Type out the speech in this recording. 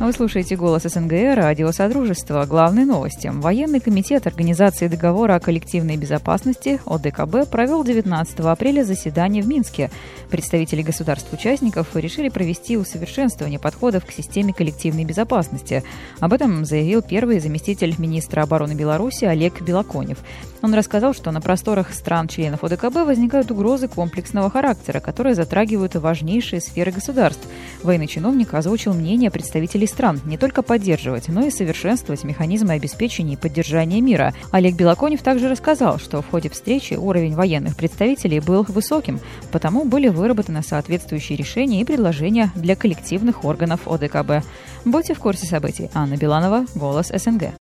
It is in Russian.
Вы слушаете «Голос СНГ», радио Содружества. Главные новости. Военный комитет Организации договора о коллективной безопасности ОДКБ провел 19 апреля заседание в Минске. Представители государств-участников решили провести усовершенствование подходов к системе коллективной безопасности. Об этом заявил первый заместитель министра обороны Беларуси Олег Белоконев. Он рассказал, что на просторах стран-членов ОДКБ возникают угрозы комплексного характера, которые затрагивают важнейшие сферы государств. Военный чиновник озвучил мнение представителей стран не только поддерживать, но и совершенствовать механизмы обеспечения и поддержания мира. Олег Белоконев также рассказал, что в ходе встречи уровень военных представителей был высоким, потому были выработаны соответствующие решения и предложения для коллективных органов ОДКБ. Будьте в курсе событий. Анна Биланова, «Голос СНГ».